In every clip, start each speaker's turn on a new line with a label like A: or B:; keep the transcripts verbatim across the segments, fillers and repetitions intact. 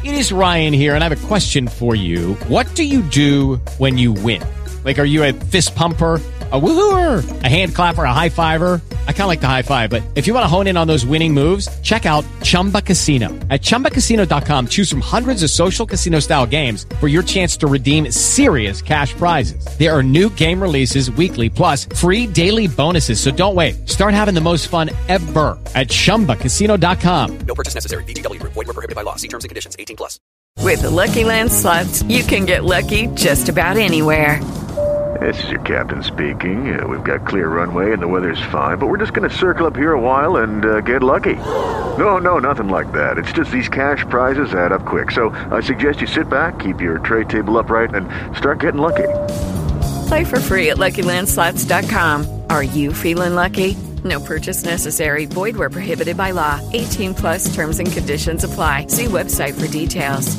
A: It is Ryan here, and I have a question for you. What do you do when you win? Like, are you a fist pumper, a woohooer, a hand clapper, a high fiver? I kind of like the high five, but if you want to hone in on those winning moves, check out Chumba Casino. At chumba casino dot com, choose from hundreds of social casino-style games for your chance to redeem serious cash prizes. There are new game releases weekly, plus free daily bonuses. So don't wait. Start having the most fun ever at chumba casino dot com.
B: No purchase necessary. V G W. Void where prohibited by law. See terms and conditions. eighteen plus.
C: With the Lucky Land Slots, you can get lucky just about anywhere.
D: This is your captain speaking. Uh, we've got clear runway and the weather's fine, but we're just going to circle up here a while and uh, get lucky. No, no, nothing like that. It's just these cash prizes add up quick. So I suggest you sit back, keep your tray table upright, and start getting lucky.
C: Play for free at lucky land slots dot com. Are you feeling lucky? No purchase necessary. Void where prohibited by law. eighteen plus terms and conditions apply. See website for details.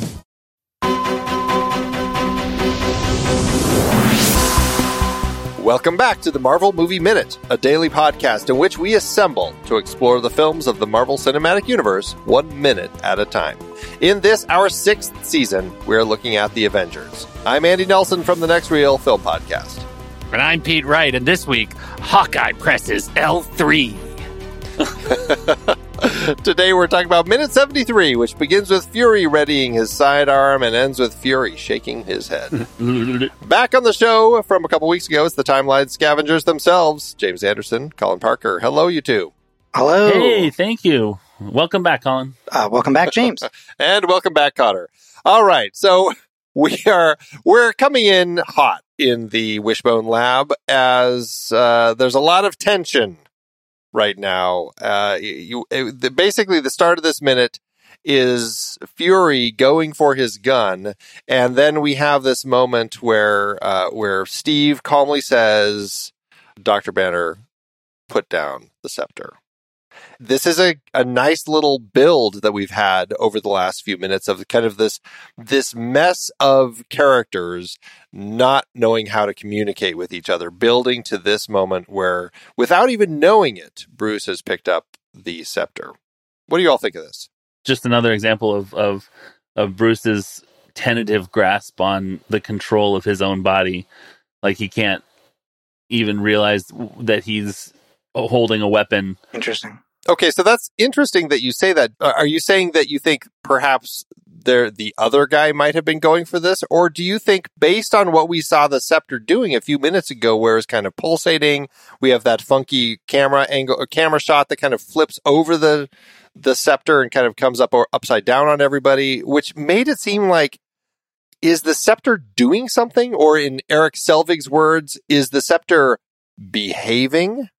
E: Welcome back to the Marvel Movie Minute, a daily podcast in which we assemble to explore the films of the Marvel Cinematic Universe one minute at a time. In this, our sixth season, we're looking at the Avengers. I'm Andy Nelson from the Next Reel Film Podcast.
F: And I'm Pete Wright, and this week, Hawkeye presses L three.
E: Today we're talking about Minute seventy-three, which begins with Fury readying his sidearm and ends with Fury shaking his head. Back on the show from a couple weeks ago, it's the Timeline Scavengers themselves, James Anderson, Colin Parker. Hello, you two.
G: Hello.
F: Hey, thank you. Welcome back, Colin.
G: Uh, welcome back, James.
E: And welcome back, Connor. All right, so we are we're coming in hot in the Wishbone Lab as uh, there's a lot of tension right now. Uh, you, it, the, basically, the start of this minute is Fury going for his gun, and then we have this moment where uh, where Steve calmly says, "Doctor Banner, put down the scepter." This is a, a nice little build that we've had over the last few minutes of kind of this this mess of characters not knowing how to communicate with each other, building to this moment where, without even knowing it, Bruce has picked up the scepter. What do you all think of this?
F: Just another example of, of, of Bruce's tentative grasp on the control of his own body. Like he can't even realize that he's holding a weapon.
G: Interesting.
E: Okay, so that's interesting that you say that. Are you saying that you think perhaps there the other guy might have been going for this? Or do you think, based on what we saw the scepter doing a few minutes ago, where it's kind of pulsating, we have that funky camera angle, or camera shot that kind of flips over the the scepter and kind of comes up or upside down on everybody, which made it seem like, is the scepter doing something? Or in Eric Selvig's words, is the scepter behaving?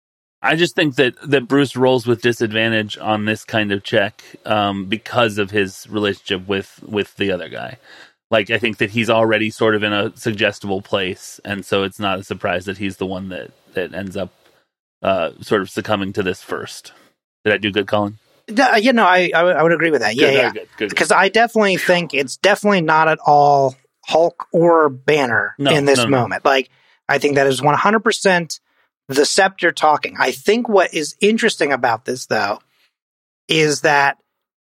F: I just think that, that Bruce rolls with disadvantage on this kind of check um, because of his relationship with, with the other guy. Like, I think that he's already sort of in a suggestible place, and so it's not a surprise that he's the one that, that ends up uh, sort of succumbing to this first. Did I do good, Colin?
G: Uh, you know, I, I I would agree with that.
F: Good,
G: yeah, yeah.
F: Good, good.
G: Because I definitely think it's definitely not at all Hulk or Banner
F: no,
G: in this
F: no, no.
G: moment. Like, I think that is one hundred percent the scepter talking. I think what is interesting about this, though, is that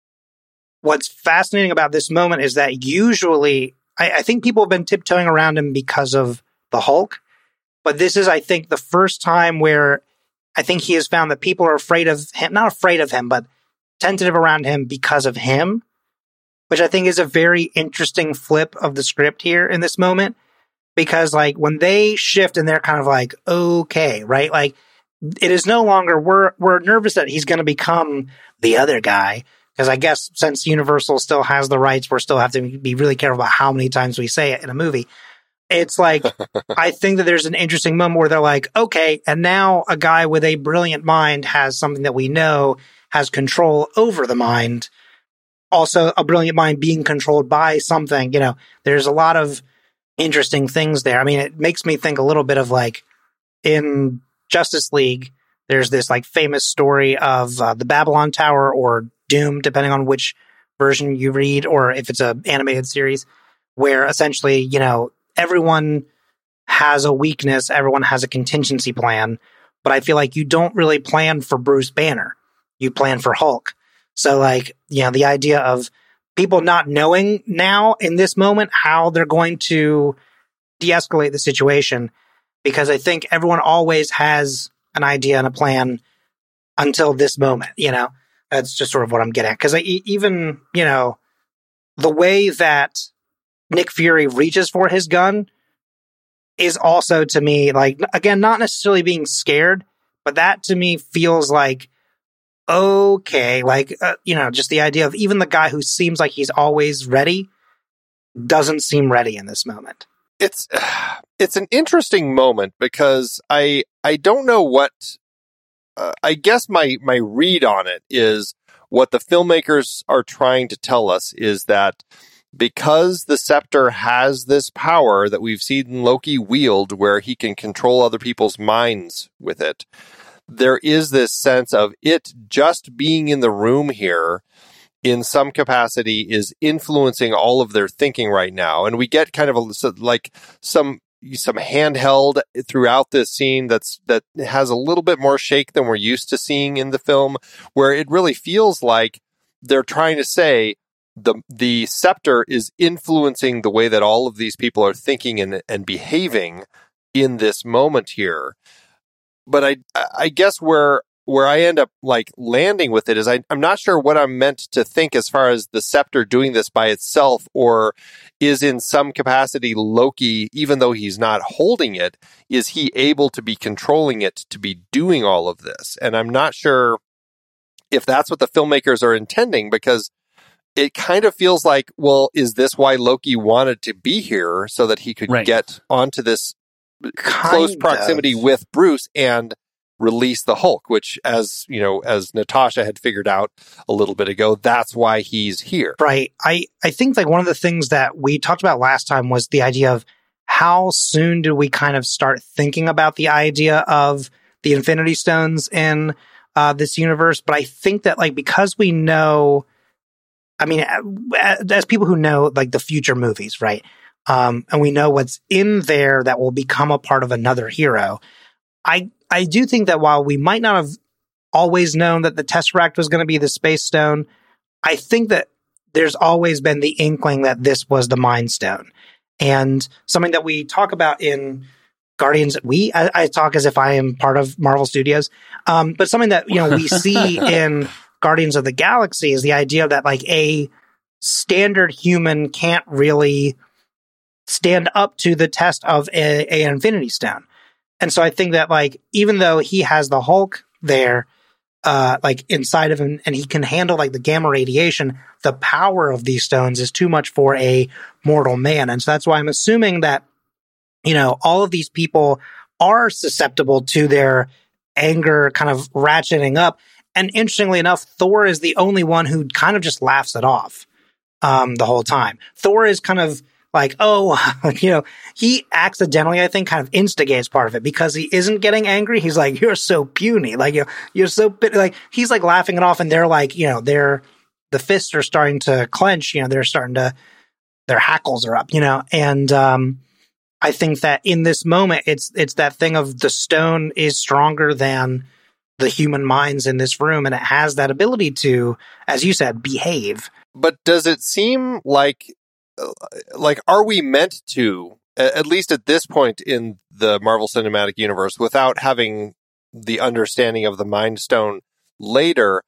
G: what's fascinating about this moment is that usually, I, I think people have been tiptoeing around him because of the Hulk, but this is, I think, the first time where I think he has found that people are afraid of him, not afraid of him, but tentative around him because of him, which I think is a very interesting flip of the script here in this moment. Because, like, when they shift and they're kind of like, okay, right? Like, it is no longer, we're we're nervous that he's going to become the other guy. Because I guess since Universal still has the rights, we're still have to be really careful about how many times we say it in a movie. It's like, I think that there's an interesting moment where they're like, okay, and now a guy with a brilliant mind has something that we know has control over the mind. Also, a brilliant mind being controlled by something, you know, there's a lot of interesting things there. I mean, it makes me think a little bit of like in Justice League, there's this like famous story of uh, the Babylon Tower or Doom, depending on which version you read, or if it's an animated series, where essentially, you know, everyone has a weakness, everyone has a contingency plan, but I feel like you don't really plan for Bruce Banner. You plan for Hulk. So like, you know, the idea of people not knowing now in this moment how they're going to de-escalate the situation, because I think everyone always has an idea and a plan until this moment, you know? That's just sort of what I'm getting at. Because even, you know, the way that Nick Fury reaches for his gun is also, to me, like, again, not necessarily being scared, but that to me feels like, okay, like, uh, you know, just the idea of even the guy who seems like he's always ready doesn't seem ready in this moment.
E: It's it's an interesting moment because I I don't know what uh, I guess my my read on it is what the filmmakers are trying to tell us is that because the scepter has this power that we've seen Loki wield where he can control other people's minds with it, there is this sense of it just being in the room here in some capacity is influencing all of their thinking right now. And we get kind of a, like some some handheld throughout this scene that's that has a little bit more shake than we're used to seeing in the film, where it really feels like they're trying to say the the scepter is influencing the way that all of these people are thinking and, and behaving in this moment here. But I I guess where where I end up like landing with it is I, I'm not sure what I'm meant to think as far as the scepter doing this by itself, or is in some capacity Loki, even though he's not holding it, is he able to be controlling it to be doing all of this? And I'm not sure if that's what the filmmakers are intending, because it kind of feels like, well, is this why Loki wanted to be here so that he could
F: right. get
E: onto this
G: kind
E: close proximity
G: of.
E: with Bruce and release the Hulk, which, as you know, as Natasha had figured out a little bit ago, that's why he's here.
G: Right. I, I think like one of the things that we talked about last time was the idea of how soon do we kind of start thinking about the idea of the Infinity Stones in uh, this universe. But I think that like because we know, I mean, as people who know like the future movies, right? Um, and we know what's in there that will become a part of another hero. I I do think that while we might not have always known that the Tesseract was going to be the Space Stone, I think that there's always been the inkling that this was the Mind Stone. And something that we talk about in Guardians, we, I, I talk as if I am part of Marvel Studios, um, but something that, you know, we see in Guardians of the Galaxy is the idea that like a standard human can't really stand up to the test of a, a Infinity Stone. And so I think that, like, even though he has the Hulk there, uh, like, inside of him, and he can handle, like, the gamma radiation, the power of these stones is too much for a mortal man. And so that's why I'm assuming that, you know, all of these people are susceptible to their anger kind of ratcheting up. And interestingly enough, Thor is the only one who kind of just laughs it off um, the whole time. Thor is kind of like, oh, you know, he accidentally, I think, kind of instigates part of it because he isn't getting angry. He's like, you're so puny. Like, you're, you're so, like, he's like laughing it off. And they're like, you know, they're, the fists are starting to clench, you know, they're starting to, their hackles are up, you know. And um, I think that in this moment, it's, it's that thing of the stone is stronger than the human minds in this room. And it has that ability to, as you said, behave.
E: But does it seem like, like, are we meant to, at least at this point in the Marvel Cinematic Universe, without having the understanding of the Mind Stone later,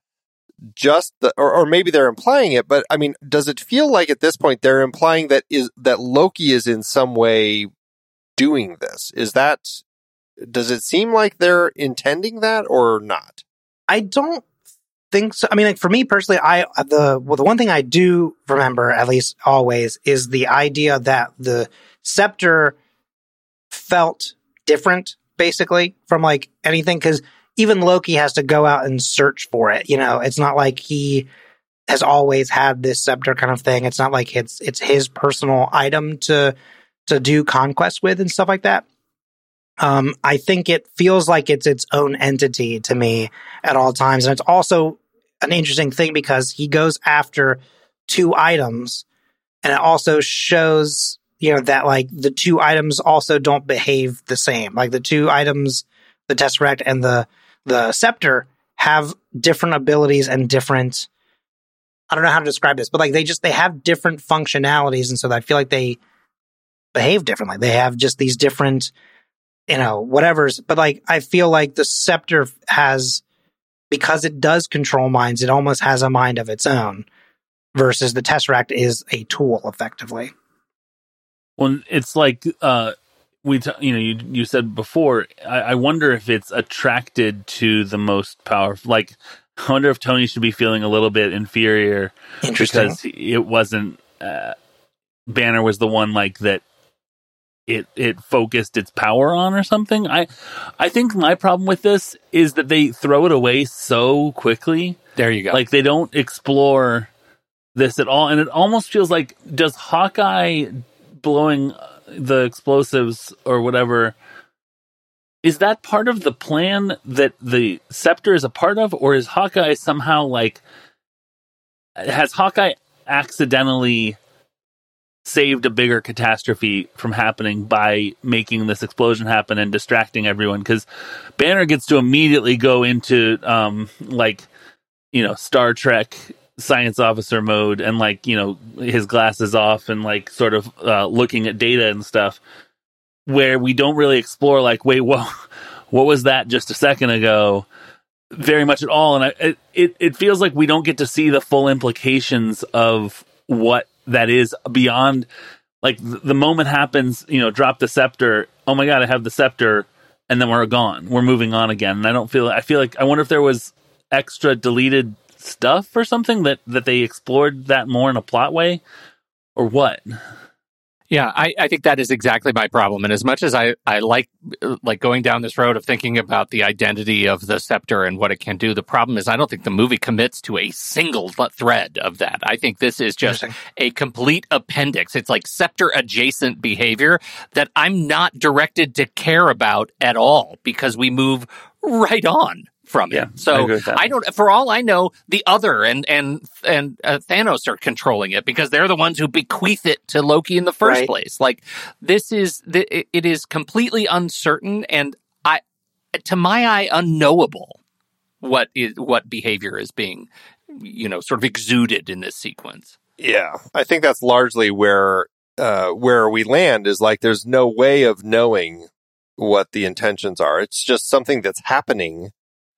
E: just the, or, or maybe they're implying it, but I mean, does it feel like at this point they're implying that is that Loki is in some way doing this? Is that, does it seem like they're intending that or not?
G: I don't think so. I mean, like for me personally, I the well, the one thing I do remember, at least always, is the idea that the scepter felt different, basically, from like anything, because even Loki has to go out and search for it. You know, it's not like he has always had this scepter kind of thing. It's not like it's it's his personal item to to do conquest with and stuff like that. Um, I think it feels like it's its own entity to me at all times. And it's also an interesting thing because he goes after two items, and it also shows, you know, that like the two items also don't behave the same. Like the two items, the Tesseract and the, the Scepter, have different abilities and different I don't know how to describe this, but like they just, they have different functionalities. And so I feel like they behave differently. They have just these different, you know, whatever's, but like, I feel like the scepter has, because it does control minds, it almost has a mind of its own versus the Tesseract is a tool effectively.
F: Well, it's like, uh, we, t- you know, you you said before, I, I wonder if it's attracted to the most powerful, like, I wonder if Tony should be feeling a little bit inferior because it wasn't, uh, Banner was the one like that it it focused its power on or something. I I think my problem with this is that they throw it away so quickly.
H: There you go.
F: Like they don't explore this at all. And it almost feels like, does Hawkeye blowing the explosives or whatever, is that part of the plan that the Scepter is a part of, or is Hawkeye somehow like, has Hawkeye accidentally saved a bigger catastrophe from happening by making this explosion happen and distracting everyone? Because Banner gets to immediately go into um like, you know, Star Trek science officer mode and like, you know, his glasses off and like sort of uh, looking at data and stuff, where we don't really explore like, wait, whoa, what was that just a second ago? Very much at all. And I, it it feels like we don't get to see the full implications of what that is beyond, like, the moment happens, you know, drop the scepter, oh my god, I have the scepter, and then we're gone, we're moving on again. And I don't feel, I feel like, I wonder if there was extra deleted stuff or something that that they explored that more in a plot way, or what.
H: Yeah, I, I think that is exactly my problem. And as much as I, I like like going down this road of thinking about the identity of the scepter and what it can do, the problem is I don't think the movie commits to a single thread of that. I think this is just a complete appendix. It's like scepter-adjacent behavior that I'm not directed to care about at all because we move right on from
F: yeah,
H: it. So I, I don't, for all I know, the other and and and uh, Thanos are controlling it because they're the ones who bequeath it to Loki in the first right. place. Like this is the, it is completely uncertain and I, to my eye, unknowable what is what behavior is being, you know, sort of exuded in this sequence.
E: Yeah, I think that's largely where uh, where we land is like there's no way of knowing what the intentions are. It's just something that's happening.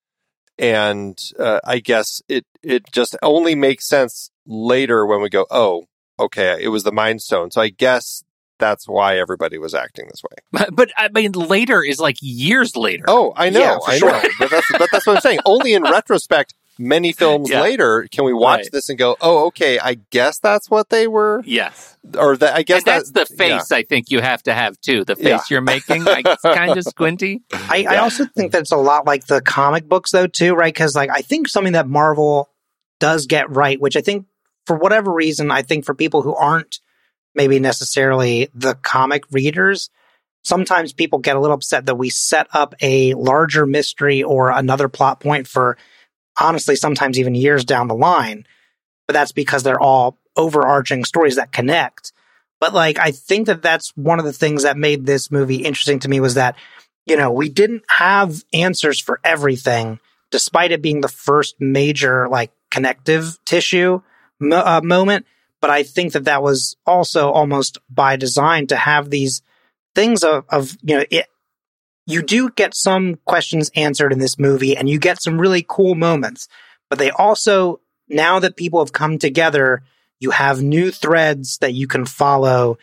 E: And uh, I guess it, it just only makes sense later when we go, oh, okay, it was the Mind Stone. So I guess that's why everybody was acting this way.
H: But, but I mean, later is like years later.
E: Oh, I know,
G: yeah,
E: I
G: sure.
E: know. But that's, but that's what I'm saying. Only in retrospect, many films yeah. later, can we watch right. this and go, oh, okay, I guess that's what they were?
H: Yes.
E: Or that, I guess
H: and that's
E: that,
H: the face yeah. I think you have to have, too. The face
E: yeah.
H: you're making, like, it's kind of squinty.
G: I, yeah. I also think that's a lot like the comic books, though, too, right? Because, like, I think something that Marvel does get right, which I think, for whatever reason, I think for people who aren't maybe necessarily the comic readers, sometimes people get a little upset that we set up a larger mystery or another plot point for, honestly, sometimes even years down the line. But that's because they're all overarching stories that connect. But like, I think that that's one of the things that made this movie interesting to me was that, you know, we didn't have answers for everything, despite it being the first major like connective tissue mo- uh, moment. But I think that that was also almost by design to have these things of, of you know, it, you do get some questions answered in this movie and you get some really cool moments, but they also, now that people have come together, you have new threads that you can follow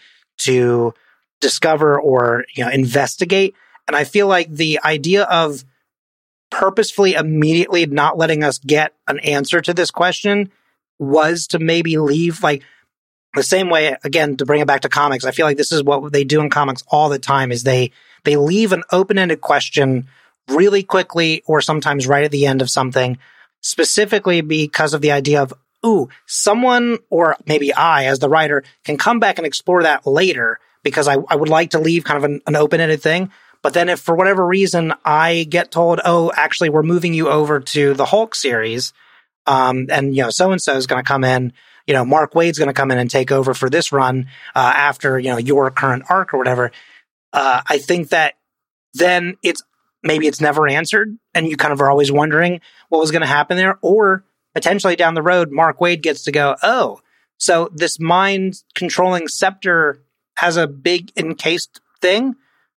G: to discover or, you know, investigate. And I feel like the idea of purposefully immediately not letting us get an answer to this question was to maybe leave, like, the same way, again, to bring it back to comics, I feel like this is what they do in comics all the time, is they they leave an open-ended question really quickly or sometimes right at the end of something, specifically because of the idea of, ooh, someone, or maybe I, as the writer, can come back and explore that later because I, I would like to leave kind of an, an open-ended thing. But then if for whatever reason I get told, oh, actually, we're moving you over to the Hulk series, um, and, you know, so-and-so is going to come in, you know, Mark Waid's going to come in and take over for this run uh, after, you know, your current arc or whatever. Uh, I think that then it's, maybe it's never answered and you kind of are always wondering what was going to happen there, or potentially down the road, Mark Waid gets to go, oh, so this mind-controlling scepter has a big encased thing?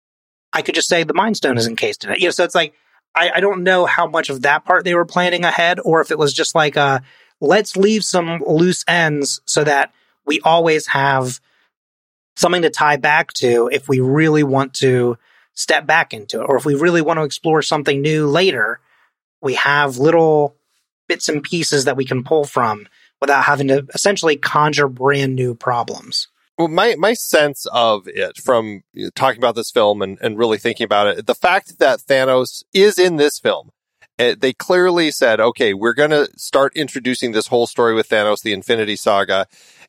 G: I could just say the Mind Stone is encased in it. You know, so it's like, I, I don't know how much of that part they were planning ahead, or if it was just like, uh, let's leave some loose ends so that we always have something to tie back to if we really want to step back into it, or if we really want to explore something new later, we have little bits and pieces that we can pull from without having to essentially conjure brand new problems.
E: Well, my, my sense of it from talking about this film and, and really thinking about it, the fact that Thanos is in this film, uh, they clearly said, okay, we're going to start introducing this whole story with Thanos, the Infinity Saga,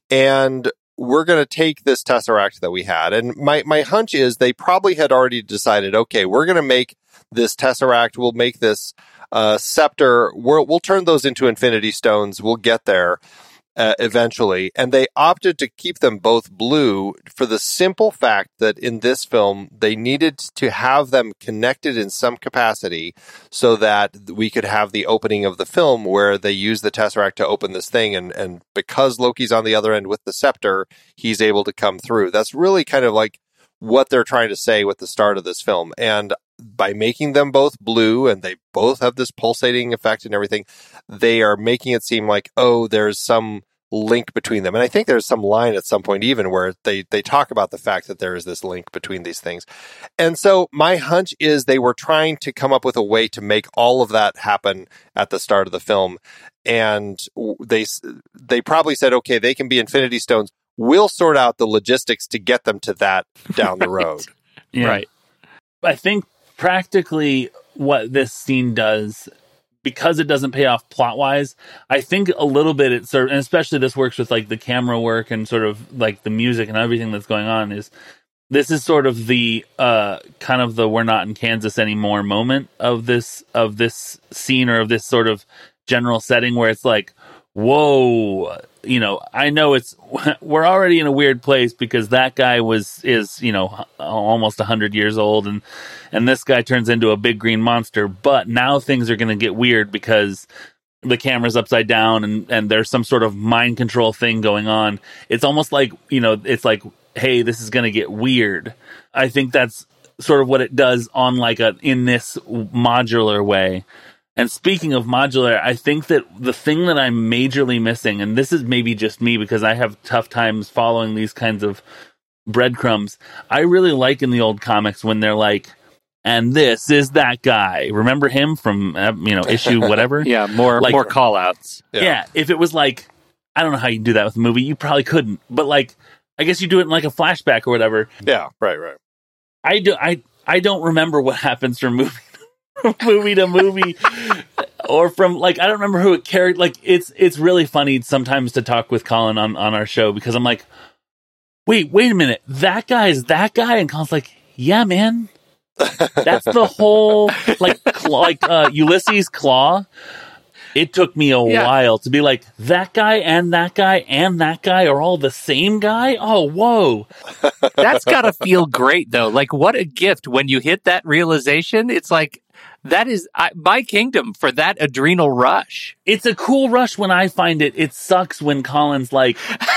E: and we're going to take this Tesseract that we had. And my, my hunch is they probably had already decided, okay, we're going to make this Tesseract, we'll make this uh, scepter, we'll, we'll turn those into Infinity Stones, we'll get there. Uh, eventually, and they opted to keep them both blue for the simple fact that in this film, they needed to have them connected in some capacity so that we could have the opening of the film where they use the Tesseract to open this thing, and, and because Loki's on the other end with the scepter, he's able to come through. That's really kind of like what they're trying to say with the start of this film, and by making them both blue and they both have this pulsating effect and everything, they are making it seem like, oh, there's some link between them. And I think there's some line at some point even where they, they talk about the fact that there is this link between these things. And so my hunch is they were trying to come up with a way to make all of that happen at the start of the film. And they, they probably said, okay, they can be Infinity Stones. We'll sort out the logistics to get them to that down the road.
F: Yeah. Right. I think practically what this scene does, because it doesn't pay off plot wise, I think a little bit it sort of, and especially this works with like the camera work and sort of like the music and everything that's going on, is this is sort of the uh, kind of the we're not in Kansas anymore moment of this of this scene, or of this sort of general setting where it's like, whoa, you know, I know it's, we're already in a weird place because that guy was, is, you know, almost a hundred years old, and, and this guy turns into a big green monster, but now things are going to get weird because the camera's upside down and, and there's some sort of mind control thing going on. It's almost like, you know, it's like, hey, this is going to get weird. I think that's sort of what it does on like a, in this modular way. And speaking of modular, I think that the thing that I'm majorly missing, and this is maybe just me because I have tough times following these kinds of breadcrumbs, I really like in the old comics when they're like, and this is that guy. Remember him from, uh, you know, issue whatever?
H: Yeah, more
F: like,
H: more call-outs.
F: Yeah. yeah, if it was like, I don't know how you can do that with a movie. You probably couldn't. But like, I guess you do it in like a flashback or whatever.
E: Yeah, right, right.
F: I, do, I, I don't remember what happens from movie movie to movie, or from like, I don't remember who it carried. Like, it's it's really funny sometimes to talk with Colin on, on our show because I'm like, wait, wait a minute, that guy is that guy, and Colin's like, yeah, man, that's the whole like claw, like uh, Ulysses Claw. It took me a yeah. while to be like, that guy and that guy and that guy are all the same guy? Oh, whoa.
H: That's got to feel great, though. Like, what a gift when you hit that realization. It's like, that is I, my kingdom for that adrenal rush.
F: It's a cool rush when I find it. It sucks when Colin's like,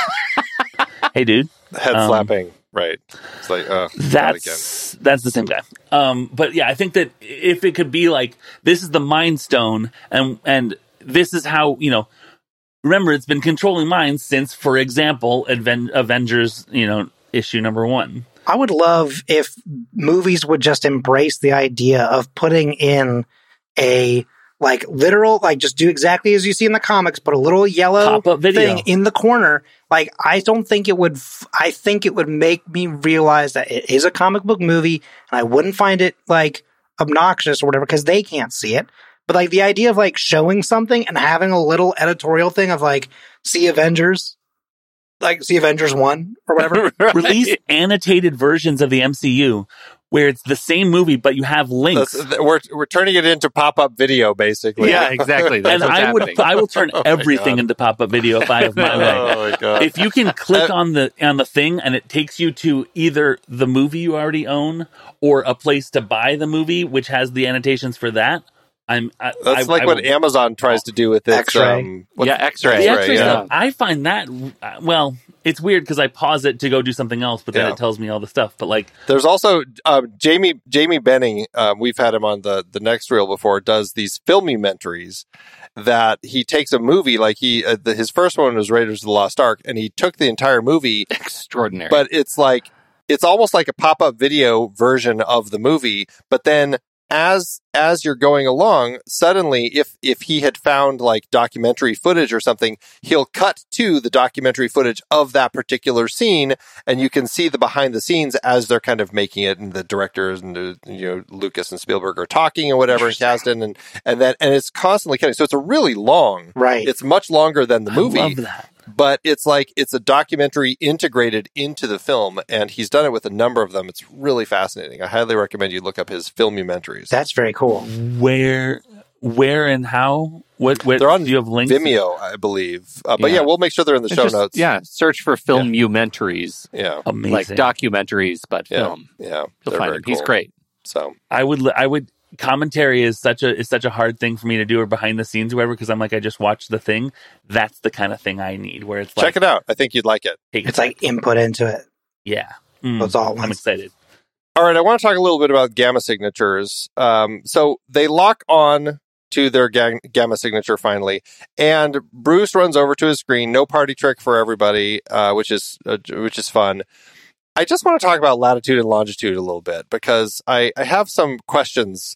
F: hey, dude.
E: Head um, slapping. Right. It's like, oh,
F: that's, that's the same guy. Um, but yeah, I think that if it could be like, this is the Mind Stone, and and this is how, you know, remember, it's been controlling minds since, for example, Aven- Avengers, you know, issue number one.
G: I would love if movies would just embrace the idea of putting in a, like, literal, like, just do exactly as you see in the comics, put a little yellow thing in the corner. Like, I don't think it would, f- I think it would make me realize that it is a comic book movie, and I wouldn't find it, like, obnoxious or whatever, because they can't see it. But, like, the idea of, like, showing something and having a little editorial thing of, like, see Avengers, like, see Avengers one or whatever.
F: Right. Release annotated versions of the M C U where it's the same movie, but you have links.
E: That's, we're we're turning it into pop-up video, basically.
H: Yeah, exactly. That's
F: and I
H: happening.
F: would I will turn
E: oh
F: everything into pop-up video if I have my way.
E: Oh my God.
F: If you can click on the on the thing and it takes you to either the movie you already own or a place to buy the movie, which has the annotations for that, I'm. I,
E: That's
F: I,
E: like
F: I
E: what
F: will,
E: Amazon tries to do with its
G: X-ray.
E: Um, what's-
H: Yeah, X-ray.
F: the
E: X-ray,
F: X-ray
E: yeah.
F: stuff. I find that uh, well, it's weird because I pause it to go do something else, but then
E: Yeah.
F: it tells me all the stuff. But like,
E: There's also uh, Jamie Jamie Benning. Uh, we've had him on the the next reel before. Does these filmumentaries that he takes a movie like he uh, the, his first one was Raiders of the Lost Ark, and he took the entire movie,
H: Extraordinary.
E: but it's like it's almost like a pop up video version of the movie. But then as as you're going along, suddenly, if if he had found like documentary footage or something, he'll cut to the documentary footage of that particular scene, and you can see the behind the scenes as they're kind of making it, and the directors and the, you know, Lucas and Spielberg are talking and whatever, and Kasdan, and and then and it's constantly cutting. So it's a really long,
G: Right.
E: It's much longer than the movie.
F: I love that.
E: But it's like it's a documentary integrated into the film, and he's done it with a number of them. It's really fascinating. I highly recommend you look up his filmumentaries.
G: That's very cool.
F: Where, where, and how? What? What?
E: They're on
F: do you have links?
E: Vimeo, I believe. Uh, but yeah.
H: Yeah.
E: we'll make sure they're in the
H: It's
E: show
H: just-
E: notes.
H: Yeah, search for filmumentaries,
E: Yeah.
F: Amazing.
H: like documentaries, but
E: Yeah.
H: film.
E: Yeah.
H: You'll
E: They're
H: find
E: very
H: him. He's
E: cool.
H: great.
E: So
F: I would. li- I would. Commentary is such a is such a hard thing for me to do, or behind the scenes, or whatever. Because I'm like, I just watched the thing. That's the kind of thing I need. Where it's like,
E: check it out. I think you'd like it.
F: take
G: It's like input into it.
F: yeah. Mm,
G: That's all at
F: I'm
G: once.
F: excited.
E: All right. I want to talk a little bit about gamma signatures. Um, so they lock on to their ga- gamma signature finally, and Bruce runs over to his screen. No party trick for everybody, uh, which is uh, which is fun. I just want to talk about latitude and longitude a little bit because I, I have some questions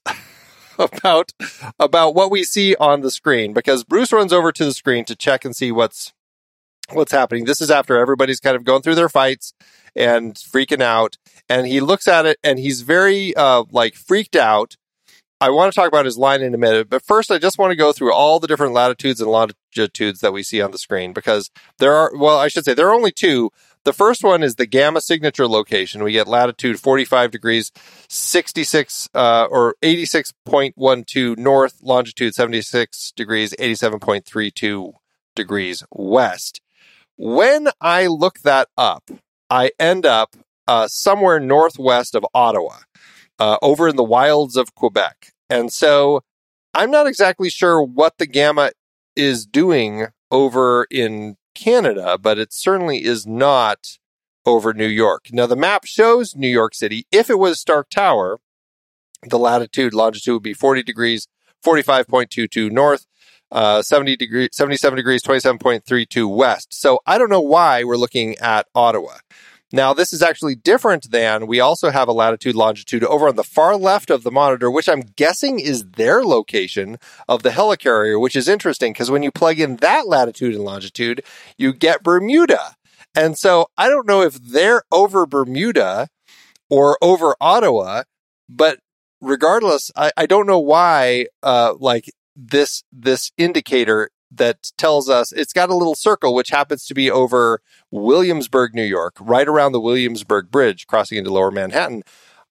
E: about about what we see on the screen, because Bruce runs over to the screen to check and see what's what's happening. This is after everybody's kind of going through their fights and freaking out, and he looks at it and he's very uh, like freaked out. I want to talk about his line in a minute, but first I just want to go through all the different latitudes and longitudes that we see on the screen, because there are, well, I should say there are only two. The first one is the gamma signature location. We get latitude forty-five degrees, sixty-six, uh, or eighty-six point one two north, longitude seventy-six degrees, eighty-seven point three two degrees west. When I look that up, I end up uh, somewhere northwest of Ottawa, uh, over in the wilds of Quebec. And so I'm not exactly sure what the gamma is doing over in Canada, but it certainly is not over New York. Now, the map shows New York City. If it was Stark Tower, the latitude, longitude would be forty degrees, forty-five point two two north, uh, seventy degrees, seventy-seven degrees, twenty-seven point three two west. So I don't know why we're looking at Ottawa. Now, this is actually different than, we also have a latitude, longitude over on the far left of the monitor, which I'm guessing is their location of the helicarrier, which is interesting because when you plug in that latitude and longitude, you get Bermuda. And so I don't know if they're over Bermuda or over Ottawa, but regardless, I, I don't know why, uh, like this, this indicator that tells us it's got a little circle, which happens to be over Williamsburg, New York, right around the Williamsburg Bridge, crossing into Lower Manhattan.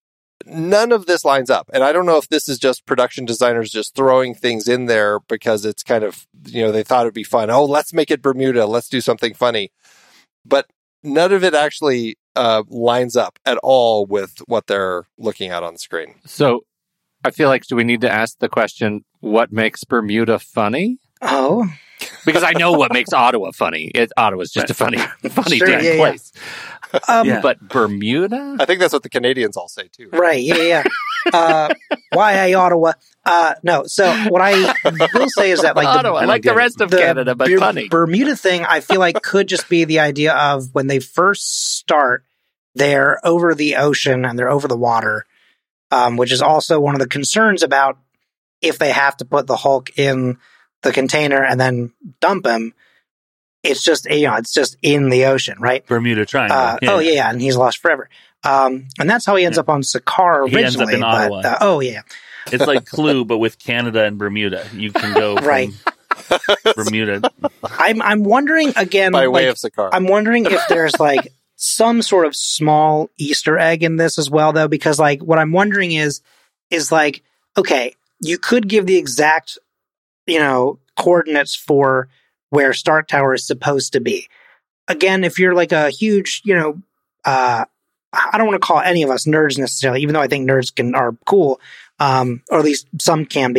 E: None of this lines up. And I don't know if this is just production designers just throwing things in there because it's kind of, you know, they thought it'd be fun. Oh, let's make it Bermuda. Let's do something funny. But none of it actually uh, lines up at all with what they're looking at on the screen.
H: So I feel like, do we need to ask the question, what makes Bermuda funny?
G: Oh,
H: Because I know what makes Ottawa funny. It, Ottawa's just a funny, funny
G: Sure,
H: damn
G: yeah, yeah.
H: place.
G: um,
F: Yeah.
H: But Bermuda?
E: I think that's what the Canadians all say too.
G: right. Yeah, yeah. uh, why I Ottawa? Uh, no. So what I will say is that like
H: Ottawa,
G: the,
H: like the rest of
G: the
H: Canada, but
G: Ber-
H: funny.
G: Bermuda thing, I feel like could just be the idea of when they first start, they're over the ocean and they're over the water, um, which is also one of the concerns about if they have to put the Hulk in the container and then dump him. It's just, you know, it's just in the ocean, right?
F: Bermuda Triangle.
G: Uh, Oh yeah, yeah, and he's lost forever. Um, and that's how he ends
F: Yeah.
G: up on Sakaar
F: He
G: originally.
F: ends up in
G: but,
F: Ottawa.
G: uh, oh yeah,
F: It's like Clue, but with Canada and Bermuda. You can go from
G: Right.
F: Bermuda.
G: I'm I'm wondering again.
E: By way
G: like,
E: of Sakaar.
G: I'm wondering if there's like some sort of small Easter egg in this as well, though, because like what I'm wondering is is like, okay, you could give the exact, you know, coordinates for where Stark Tower is supposed to be. Again, if you're like a huge, you know, uh, I don't want to call any of us nerds necessarily, even though I think nerds can are cool, um, or at least some can be.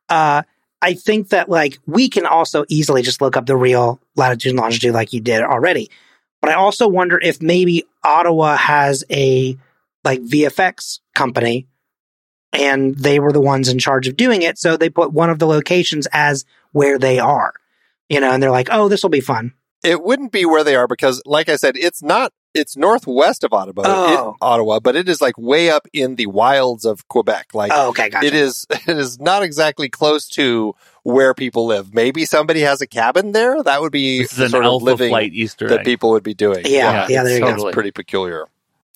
G: Uh, I think that like we can also easily just look up the real latitude and longitude like you did already. But I also wonder if maybe Ottawa has a like V F X company and they were the ones in charge of doing it. So they put one of the locations as where they are, you know, and they're like, oh, this will be fun.
E: It wouldn't be where they are because, like I said, it's not, it's northwest of Ottawa,
G: Oh.
E: it, Ottawa, but it is like way up in the wilds of Quebec. Like,
G: Oh, okay, gotcha.
E: it is, it is not exactly close to where people live. Maybe somebody has a cabin there. That would be
F: This is
E: the
F: an
E: sort of
F: Alpha
E: living
F: Flight Easter
E: that
F: egg.
E: people would be doing.
G: Yeah, yeah, there you go.
H: totally.
E: It's pretty peculiar.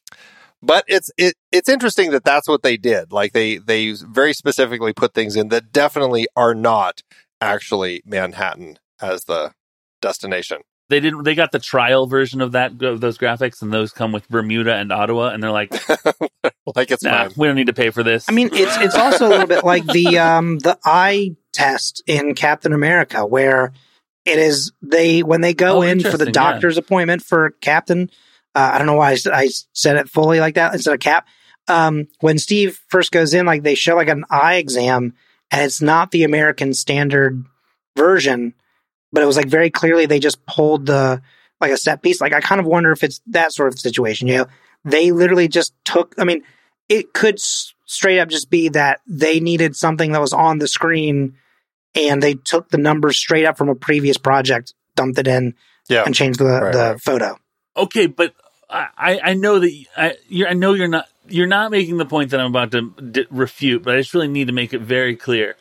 E: But it's it it's interesting that that's what they did. Like they they very specifically put things in that definitely are not actually Manhattan as the destination.
F: They didn't. They got the trial version of that of those graphics, and those come with Bermuda and Ottawa, and they're like,
E: Like it's
F: "Nah,
E: fine.
F: we don't need to pay for this."
G: I mean, it's it's also a little bit like the um the eye test in Captain America, where it is they when they go
F: Oh,
G: in for the
F: interesting,
G: doctor's appointment for Captain. Uh, I don't know why I, s- I said it fully like that instead of Cap. Um, when Steve first goes in, like they show like an eye exam, and it's not the American standard version, but it was like very clearly they just pulled the like a set piece. Like I kind of wonder if it's that sort of situation. You know, they literally just took. I mean, it could s- straight up just be that they needed something that was on the screen, and they took the numbers straight up from a previous project, dumped it in,
E: Yeah.
G: and changed the
E: Right,
G: the
E: right.
G: photo.
F: okay, but I, I I know that I you're, I know you're not you're not making the point that I'm about to d- refute, but I just really need to make it very clear.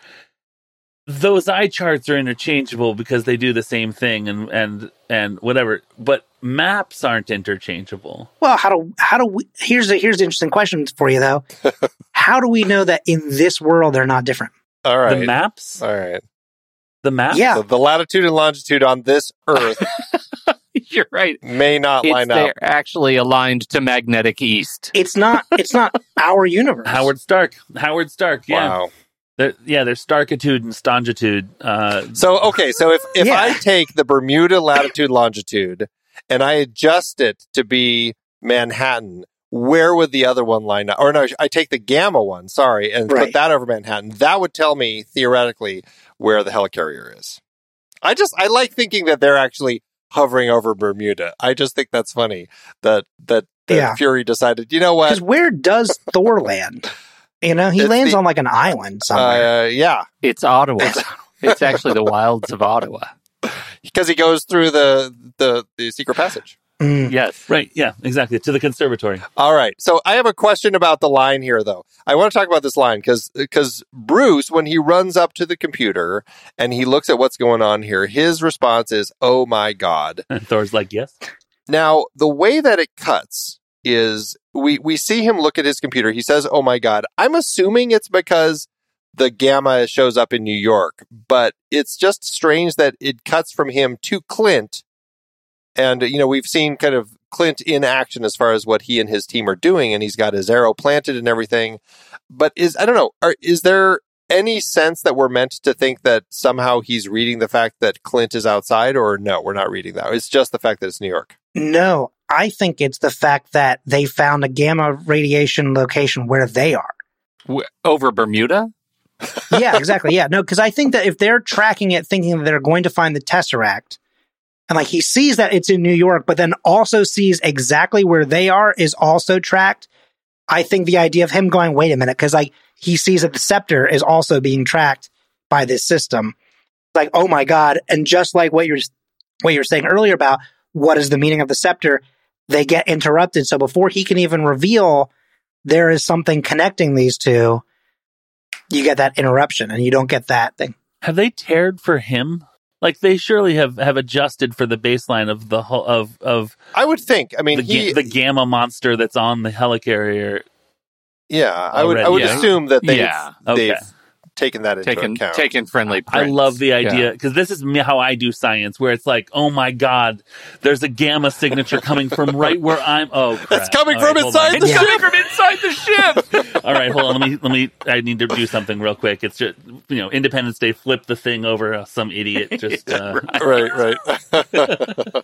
F: Those eye charts are interchangeable because they do the same thing and and and whatever, but maps aren't interchangeable.
G: Well, how do how do we? Here's the here's the interesting question for you though. How do we know that in this world they're not different?
E: All right.
F: The maps,
E: All right.
F: the maps.
G: Yeah.
E: So the latitude and longitude on this Earth
H: You're right.
E: may not
H: It's,
E: line up.
H: they're actually aligned to magnetic east.
G: It's not it's not our universe.
F: Howard Stark. Howard Stark. Yeah.
E: Wow.
F: They're, yeah, there's Starkitude and Stongitude. Uh,
E: So okay, so if if
G: Yeah.
E: I take the Bermuda latitude longitude and I adjust it to be Manhattan, where would the other one line up? Or no, I take the gamma one, sorry, and
G: Right.
E: put that over Manhattan. That would tell me theoretically where the helicarrier is. I just I like thinking that they're actually hovering over Bermuda. I just think that's funny that that, that
G: Yeah.
E: Fury decided, you know
G: Because
E: what?
G: where does Thor land? You know, he
E: It's
G: lands
E: the-
G: on like an island somewhere.
E: Uh, yeah,
H: It's Ottawa. It's actually the wilds of Ottawa.
E: because he goes through the the, the secret passage.
G: Mm.
H: Yes.
F: right. Yeah, exactly. To the conservatory.
E: All right. So I have a question about the line here, though. I want to talk about this line because because Bruce, when he runs up to the computer and he looks at what's going on here, his response is, "Oh my God."
F: And Thor's like, yes.
E: Now, the way that it cuts is we we see him look at his computer. He says, "Oh my God." I'm assuming it's because the gamma shows up in New York, but it's just strange that it cuts from him to Clint. And, you know, we've seen kind of Clint in action as far as what he and his team are doing, and he's got his arrow planted and everything. But is, I don't know, are, is there any sense that we're meant to think that somehow he's reading the fact that Clint is outside, or no, we're not reading that? It's just the fact that it's New York.
G: No, I think it's the fact that they found a gamma radiation location where they are.
H: W- over Bermuda?
G: Yeah, exactly. Yeah, no, because I think that if they're tracking it, thinking that they're going to find the Tesseract, and like he sees that it's in New York, but then also sees exactly where they are is also tracked. I think the idea of him going, wait a minute, because like he sees that the scepter is also being tracked by this system. Like, oh my God. And just like what you're what you were saying earlier about what is the meaning of the scepter, they get interrupted. So before he can even reveal there is something connecting these two, you get that interruption and you don't get that thing.
F: Have they teared for him? Like they surely have, have adjusted for the baseline of the whole of of
E: I would think. I mean,
F: the,
E: he,
F: ga- the gamma monster that's on the helicarrier.
E: yeah, I would, I
F: Already,
E: would
F: yeah.
E: assume that they've,
H: Yeah.
F: Okay.
E: they've taken that into
H: Taken,
E: account.
H: taken friendly
F: I
H: prints.
F: love the idea
H: Yeah.
F: because this is me how I do science, where it's like, oh my God, there's a gamma signature coming from right where I'm. Oh, crap.
E: It's coming
F: All
E: from
F: hold
E: inside
F: on.
E: the
F: It's
E: ship.
F: coming from inside the ship. All right, hold on. Let me let me. I need to do something real quick. It's just you know, Independence Day. Flip the thing over. Uh, some idiot just. Uh,
E: Right, right.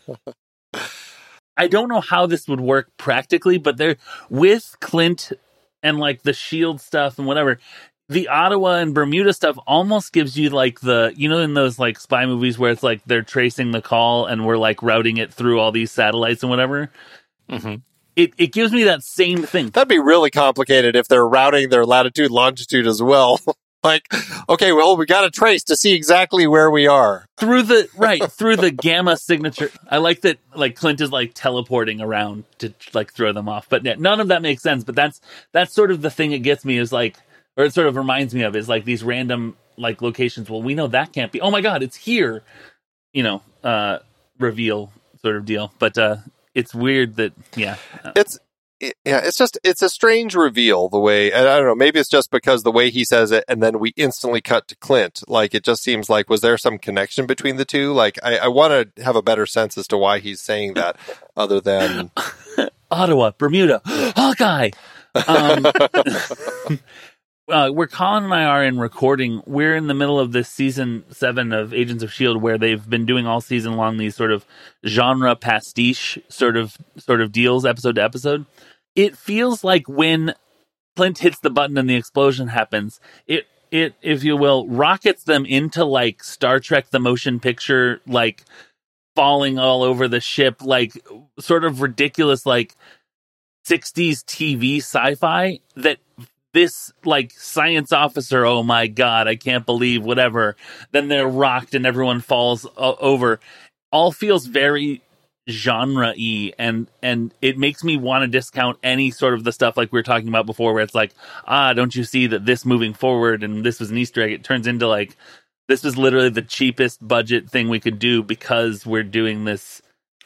F: I don't know how this would work practically, but they're with Clint and like the shield stuff and whatever. the Ottawa and Bermuda stuff almost gives you like the, you know, in those like spy movies where it's like they're tracing the call and we're like routing it through all these satellites and whatever. Mm-hmm. It it gives me that same thing.
E: That'd be really complicated if they're routing their latitude, longitude as well. Like, okay, well, we got to trace to see exactly where we are.
F: Through the, right, through the gamma signature. I like that, like, Clint is, like, teleporting around to, like, throw them off. But yeah, none of that makes sense. But that's that's sort of the thing it gets me is, like, or it sort of reminds me of is, like, these random, like, locations. Well, we know that can't be. Oh, my God, it's here. You know, uh, reveal sort of deal. But uh, it's weird that, yeah.
E: It's... Yeah, it's just, it's a strange reveal the way, and I don't know, maybe it's just because the way he says it, and then we instantly cut to Clint. Like, it just seems like, was there some connection between the two? Like, I, I want to have a better sense as to why he's saying that, other than...
F: Ottawa, Bermuda, Hawkeye! Um, uh, where Colin and I are in recording, we're in the middle of this season seven of Agents of S H I E L D, where they've been doing all season long these sort of genre pastiche sort of sort of deals, episode to episode. It feels like when Clint hits the button and the explosion happens, it, it, if you will, rockets them into like Star Trek the motion picture, like falling all over the ship, like sort of ridiculous, like sixties T V sci-fi that this like science officer, oh my God, I can't believe whatever. Then they're rocked and everyone falls o- over. All feels very genre-y, and and it makes me want to discount any sort of the stuff like we were talking about before, where it's like, ah, don't you see that this moving forward and this was an Easter egg? It turns into like, this is literally the cheapest budget thing we could do because we're doing this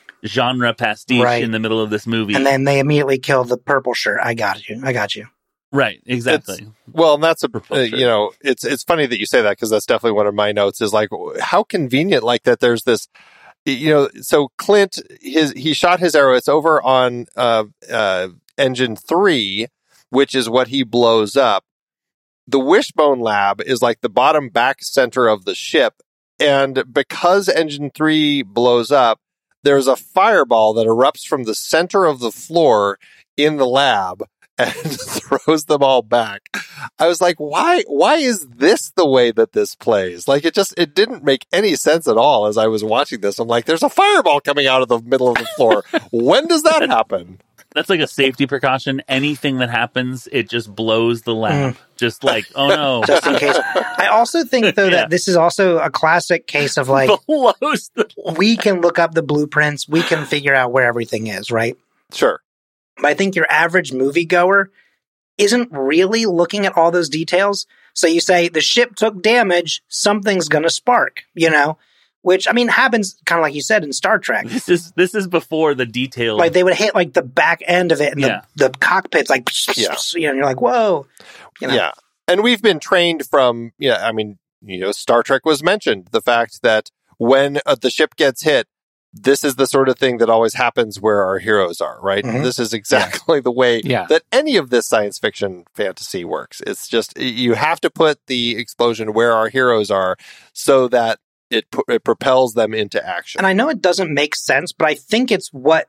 F: genre pastiche right in the middle of this movie.
G: And then they immediately kill the purple shirt. I got you. I got you.
F: Right, exactly.
E: It's, well, and that's a, uh, you know, it's it's funny that you say that, because that's definitely one of my notes is like, how convenient, like that there's this, you know, so Clint, his he shot his arrow. It's over on uh, uh, engine three, which is what he blows up. The Wishbone Lab is like the bottom back center of the ship. And because engine three blows up, there's a fireball that erupts from the center of the floor in the lab and throws them all back. I was like, why, why is this the way that this plays? Like, it just, it didn't make any sense at all as I was watching this. I'm like, there's a fireball coming out of the middle of the floor. When does that happen?
F: That's like a safety precaution. Anything that happens, it just blows the lab. Mm. Just like, oh no.
G: Just in case. I also think, though, yeah. that this is also a classic case of like,
F: blows the lab.
G: We can look up the blueprints. We can figure out where everything is, right?
E: Sure.
G: But I think your average moviegoer isn't really looking at all those details. So you say the ship took damage, something's going to spark, you know, which, I mean, happens kind of like you said in Star Trek.
F: This is this is before the detail.
G: Like they would hit like the back end of it and yeah. the, the cockpit's like, yeah. you know, and you're like, whoa. You know?
E: Yeah. And we've been trained from, yeah, I mean, you know, Star Trek was mentioned. The fact that when uh, the ship gets hit, this is the sort of thing that always happens where our heroes are, right? Mm-hmm. This is exactly yeah. the way yeah. that any of this science fiction fantasy works. It's just, you have to put the explosion where our heroes are so that it, it propels them into action.
G: And I know it doesn't make sense, but I think it's what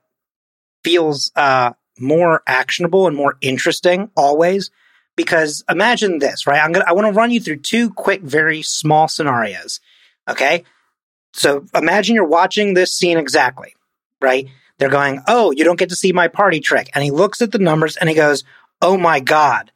G: feels uh, more actionable and more interesting always. Because imagine this, right? I'm gonna, I want to run you through two quick, very small scenarios, okay? So imagine you're watching this scene exactly, right? They're going, oh, you don't get to see my party trick. And he looks at the numbers and he goes, oh my God.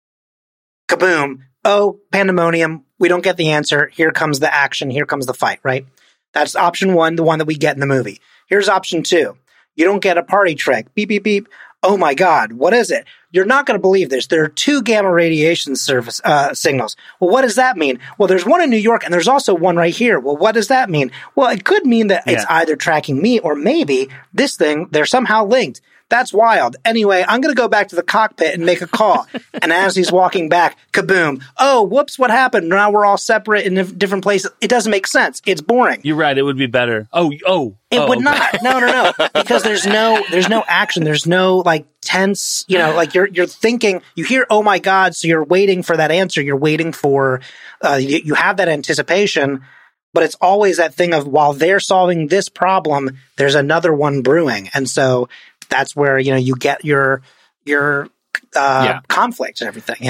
G: Kaboom. Oh, pandemonium. We don't get the answer. Here comes the action. Here comes the fight, right? That's option one, the one that we get in the movie. Here's option two. You don't get a party trick. Beep, beep, beep. Oh my God, what is it? You're not going to believe this. There are two gamma radiation surface uh, signals. Well, what does that mean? Well, there's one in New York and there's also one right here. Well, what does that mean? Well, it could mean that yeah. it's either tracking me or maybe this thing, they're somehow linked. That's wild. Anyway, I'm going to go back to the cockpit and make a call. And as he's walking back, kaboom. Oh, whoops, what happened? Now we're all separate in different places. It doesn't make sense. It's boring.
F: You're right. It would be better. Oh, oh.
G: It
F: oh,
G: would
F: okay.
G: not. No, no, no. Because there's no there's no action. There's no like tense, you know, like you're you're thinking, you hear, oh my God, so you're waiting for that answer. You're waiting for, uh, you, you have that anticipation. But it's always that thing of while they're solving this problem, there's another one brewing. And so that's where, you know, you get your your uh, yeah. conflict and everything, you know?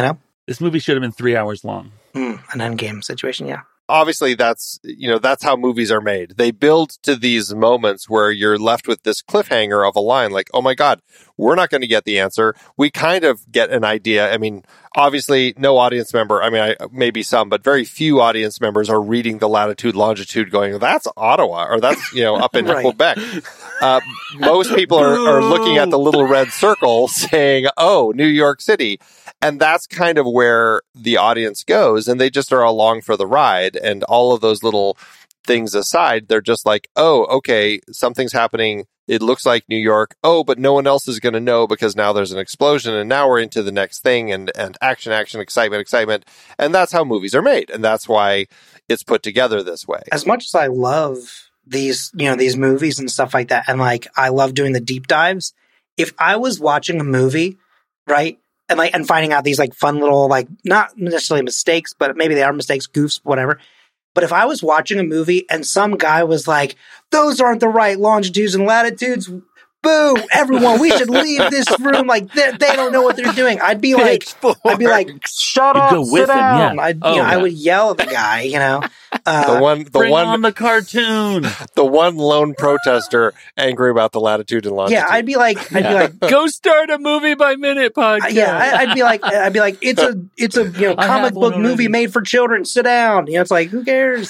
F: This movie should have been three hours long.
G: Mm, an endgame situation, yeah.
E: Obviously, that's, you know, that's how movies are made. They build to these moments where you're left with this cliffhanger of a line like, oh my God, we're not going to get the answer. We kind of get an idea. I mean, obviously, no audience member, I mean, I, maybe some, but very few audience members are reading the latitude, longitude going, that's Ottawa, or that's, you know, up in
G: Right.
E: Quebec. Uh, most people are, are looking at the little red circle saying, oh, New York City. And that's kind of where the audience goes, and they just are along for the ride. And all of those little things aside, they're just like, oh, okay, something's happening. It looks like New York. Oh, but no one else is going to know because now there's an explosion, and now we're into the next thing, and, and action, action, excitement, excitement. And that's how movies are made. And that's why it's put together this way.
G: As much as I love these, you know, these movies and stuff like that, and like I love doing the deep dives, if I was watching a movie, right, and like and finding out these like fun little, like, not necessarily mistakes, but maybe they are mistakes, goofs, whatever. But if I was watching a movie and some guy was like, those aren't the right longitudes and latitudes, boo, everyone, we should leave this room. Like, they, they don't know what they're doing. I'd be like, I'd be like, shut
F: You'd
G: up,
F: go with
G: sit
F: him,
G: down.
F: yeah.
G: I'd,
F: Oh,
G: you know,
F: yeah.
G: I would yell at the guy, you know. Uh,
E: The one, the
F: Bring
E: one,
F: on the cartoon.
E: the one lone protester angry about the latitude and longitude.
G: yeah, I'd be like, I'd be like,
H: Go start a movie by minute podcast.
G: yeah, I, I'd be like, I'd be like, it's a, it's a, you know,
F: I
G: comic
F: have one
G: book movie
F: already.
G: made for children. Sit down. You know, it's like, who cares?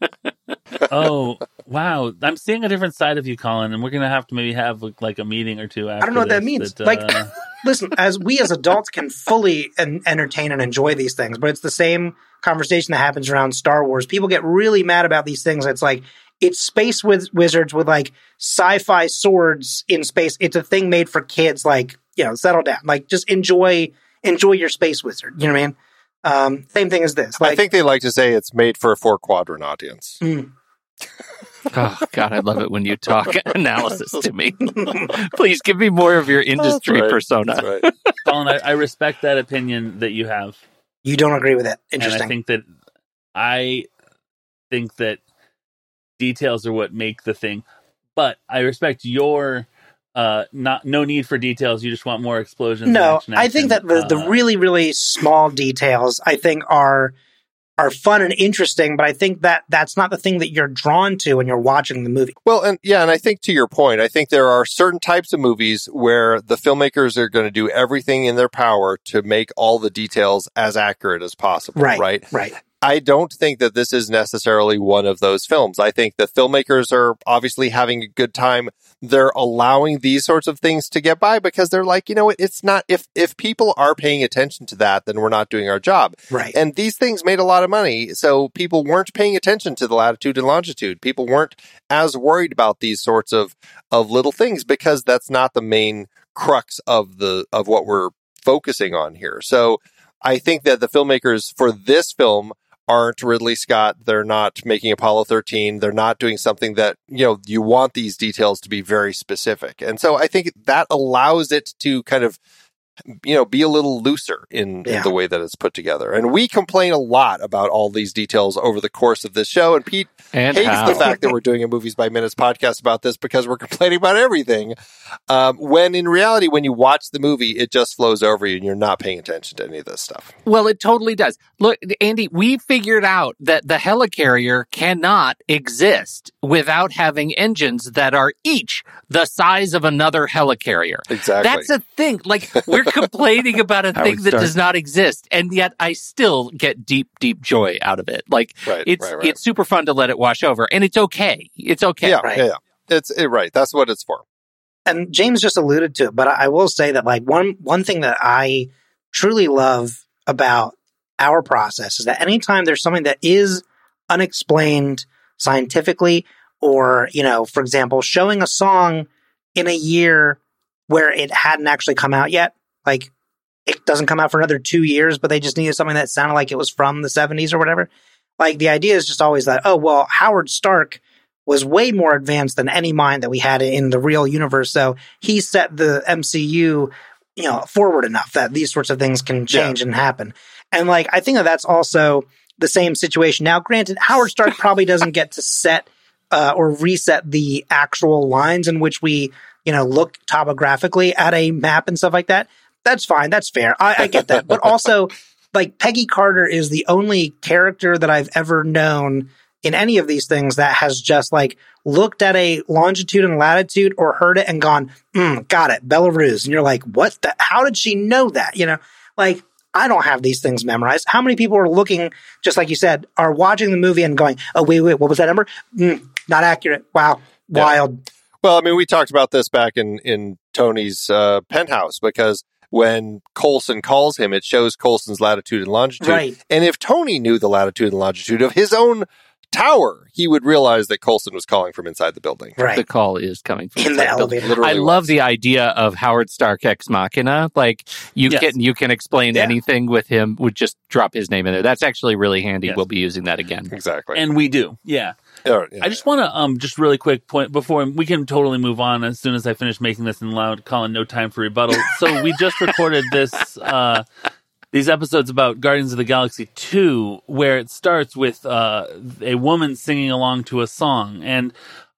F: Oh, wow. I'm seeing a different side of you, Colin, and we're going to have to maybe have like a meeting or two after
G: I don't know what that
F: this
G: means.
F: that,
G: Like,
F: uh,
G: listen, as we as adults can fully en- entertain and enjoy these things, but it's the same conversation that happens around Star Wars. People get really mad about these things. It's like, it's space wiz- wizards with like sci-fi swords in space. It's a thing made for kids. Like, you know, settle down. Like, just enjoy, enjoy your space wizard. You know what I mean? Um, same thing as this. Like,
E: I think they like to say it's made for a four quadrant audience.
G: mm,
H: Oh, God, I love it when you talk analysis to me. Please give me more of your industry
E: That's right.
H: persona.
E: That's right.
F: Colin, I, I respect that opinion that you have.
G: you don't agree with it.
F: And
G: Interesting.
F: I think that I think that details are what make the thing. But I respect your uh, not no need for details. You just want more explosions.
G: No,
F: and action,
G: I think that
F: action.
G: the, the
F: Uh,
G: really, really small details, I think, are are fun and interesting, but I think that that's not the thing that you're drawn to when you're watching the movie.
E: Well, and yeah, and I think to your point, I think there are certain types of movies where the filmmakers are going to do everything in their power to make all the details as accurate as possible,
G: Right,
E: right?
G: right.
E: I don't think that this is necessarily one of those films. I think the filmmakers are obviously having a good time. They're allowing these sorts of things to get by because they're like, you know what, it's not, if, if people are paying attention to that, then we're not doing our job.
G: Right.
E: And these things made a lot of money. So people weren't paying attention to the latitude and longitude. People weren't as worried about these sorts of, of little things because that's not the main crux of the, of what we're focusing on here. So I think that the filmmakers for this film aren't Ridley Scott. They're not making Apollo thirteen. They're not doing something that, you know, you want these details to be very specific. And so I think that allows it to kind of, you know, be a little looser in,
G: Yeah.
E: in the way that it's put together. And we complain a lot about all these details over the course of this show. And Pete
H: And
E: hates
H: how.
E: the fact that we're doing a Movies by Minutes podcast about this because we're complaining about everything. Um, when in reality, when you watch the movie, it just flows over you and you're not paying attention to any of this stuff.
H: Well, it totally does. Look, Andy, we figured out that the helicarrier cannot exist without having engines that are each the size of another helicarrier.
E: Exactly.
H: That's a thing. Like, we're complaining about a
F: Howard
H: thing that
F: Stark.
H: does not exist, and yet I still get deep, deep joy out of it. Like,
E: Right,
H: it's
E: right, right.
H: it's super fun to let it wash over, and it's okay. It's okay.
E: yeah,
G: right.
E: yeah, yeah. It's it, right. That's what it's for.
G: And James just alluded to it, but I will say that like one one thing that I truly love about our process is that anytime there's something that is unexplained scientifically, or, you know, for example, showing a song in a year where it hadn't actually come out yet, like it doesn't come out for another two years, but they just needed something that sounded like it was from the seventies or whatever. Like the idea is just always that, oh, well, Howard Stark was way more advanced than any mind that we had in the real universe. So he set the M C U, you know, forward enough that these sorts of things can change and happen. And like, I think that that's also the same situation. Now, granted, Howard Stark probably doesn't get to set uh, or reset the actual lines in which we, you know, look topographically at a map and stuff like that. That's fine. That's fair. I, I get that. But also, like Peggy Carter is the only character that I've ever known in any of these things that has just like looked at a longitude and latitude or heard it and gone, mm, got it, Belarus. And you're like, what the, how did she know that? You know, like, I don't have these things memorized. How many people are looking, just like you said, are watching the movie and going, oh, wait, wait, what was that number? Mm, not accurate. Wow.
E: Yeah.
G: Wild.
E: Well, I mean, we talked about this back in, in Tony's uh, penthouse, because when Coulson calls him, it shows Coulson's latitude and longitude.
G: Right.
E: And if Tony knew the latitude and longitude of his own tower, he would realize that Coulson was calling from inside the building.
G: Right.
H: The call is coming from
G: In the elevator.
E: Literally
H: I love the idea of Howard Stark ex machina. Like you
F: Yes.
H: can you can explain
G: Yeah.
H: anything with him. Would just drop his name in there. That's actually really handy.
F: Yes.
H: We'll be using that again.
E: Exactly.
F: And we do, yeah.
E: Yeah, yeah.
F: I just want to um just really quick point before we can totally move on as soon as I finish making this in loud, Colin, no time for rebuttal. So we just recorded this uh these episodes about Guardians of the Galaxy two, where it starts with uh a woman singing along to a song, and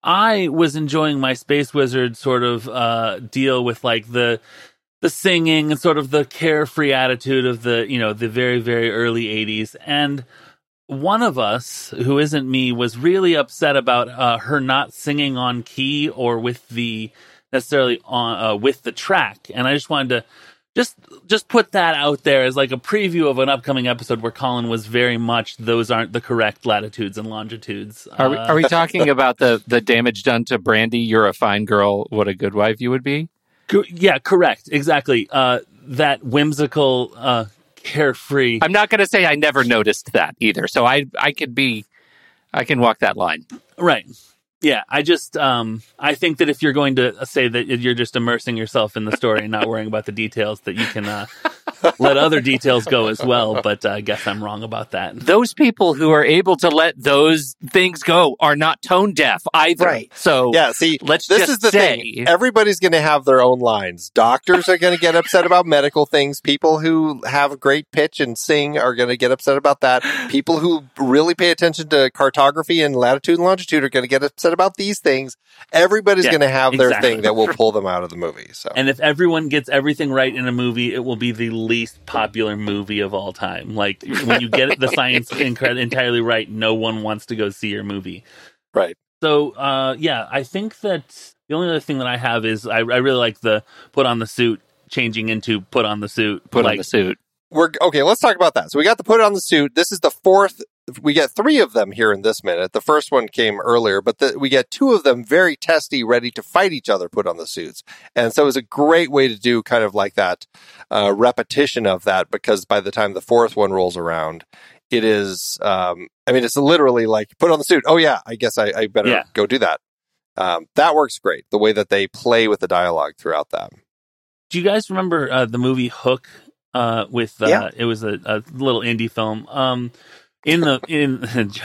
F: I was enjoying my Space Wizard sort of uh deal with like the the singing and sort of the carefree attitude of the, you know, the very very early eighties. And one of us, who isn't me, was really upset about uh, her not singing on key or with the necessarily on uh, with the track. And I just wanted to just just put that out there as like a preview of an upcoming episode where Colin was very much, those aren't the correct latitudes and longitudes.
H: Are we,
F: Uh,
H: are we talking about the the damage done to Brandy? You're a fine girl. What a good wife you would be.
F: co- yeah, correct, exactly. Uh, that whimsical, uh, carefree.
H: I'm not going to say I never noticed that either. So I I could be I can walk that line.
F: Right. Yeah, I just, um, I think that if you're going to say that you're just immersing yourself in the story and not worrying about the details, that you can uh, let other details go as well. But uh, I guess I'm wrong about that.
H: Those people who are able to let those things go are not tone deaf either.
G: Right.
H: So
E: Yeah, see,
H: let's
E: this
H: just
E: is the
H: say,
E: thing. Everybody's going to have their own lines. Doctors are going to get upset about medical things. People who have a great pitch and sing are going to get upset about that. People who really pay attention to cartography and latitude and longitude are going to get upset about these things. Everybody's
F: Yeah,
E: going to have their
F: exactly.
E: thing that will pull them out of the movie. So,
F: And if everyone gets everything right in a movie, it will be the least popular movie of all time. Like, when you get the science incre- entirely right, no one wants to go see your movie.
E: right.
F: So, uh, yeah, I think that the only other thing that I have is I, I really like the put on the suit changing into put on the suit.
H: put
F: like,
H: on the suit.
E: We're okay. Let's talk about that. So we got the put on the suit. This is the fourth. We get three of them here in this minute. The first one came earlier, but the, we get two of them very testy, ready to fight each other, put on the suits. And so it was a great way to do kind of like that uh, repetition of that, because by the time the fourth one rolls around, it is, um, I mean, it's literally like, put on the suit. Oh, yeah, I guess I, I better
F: Yeah.
E: go do that. Um, that works great, the way that they play with the dialogue throughout that.
F: Do you guys remember uh, the movie Hook? Uh, with uh,
G: Yeah.
F: it was a, a little indie film. Um, in the in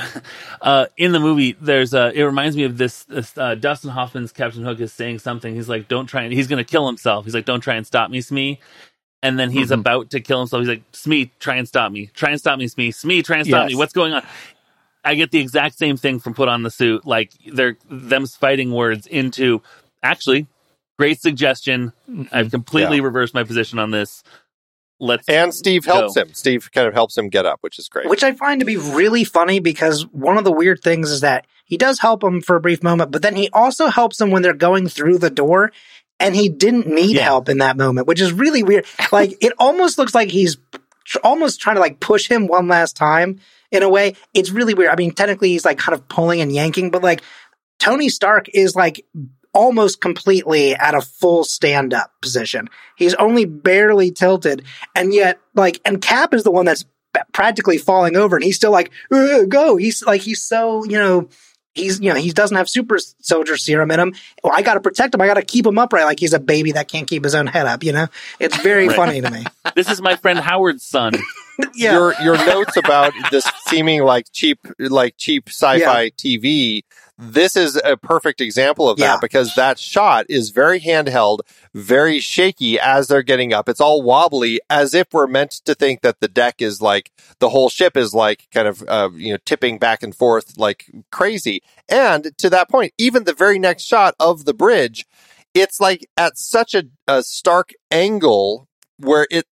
F: uh, in the movie, there's a. It reminds me of this. this uh, Dustin Hoffman's Captain Hook is saying something. He's like, "Don't try and." He's going to kill himself. He's like, "Don't try and stop me, Smee." And then he's
H: Mhm.
F: about to kill himself. He's like, "Smee, try and stop me. Try and stop me, Smee. Smee, try and stop
H: Yes.
F: me. What's going on?" I get the exact same thing from Put on the Suit. Like they're them fighting words into actually great suggestion. I've completely
E: Yeah.
F: reversed my position on this. Let's
E: And Steve helps
F: go.
E: him. Steve kind of helps him get up, which is great.
G: Which I find to be really funny, because one of the weird things is that he does help him for a brief moment, but then he also helps them when they're going through the door, and he didn't need
F: Yeah.
G: help in that moment, which is really weird. Like, it almost looks like he's tr- almost trying to like push him one last time in a way. It's really weird. I mean, technically he's like kind of pulling and yanking, but like Tony Stark is like almost completely at a full stand-up position. He's only barely tilted, and yet, like, and Cap is the one that's b- practically falling over, and he's still like, "Uh, go. He's like, he's so, you know, he's, you know, he doesn't have super soldier serum in him. Well, I got to protect him. I got to keep him upright, like he's a baby that can't keep his own head up, you know? It's very
F: Right.
G: funny to me.
F: This is my friend Howard's son.
G: Yeah.
E: Your your notes about this seeming like cheap like cheap sci-fi T V, this is a perfect example of that,
G: Yeah.
E: because that shot is very handheld, very shaky as they're getting up. It's all wobbly, as if we're meant to think that the deck is like, the whole ship is like kind of uh, you know tipping back and forth like crazy. And to that point, even the very next shot of the bridge, it's like at such a, a stark angle where it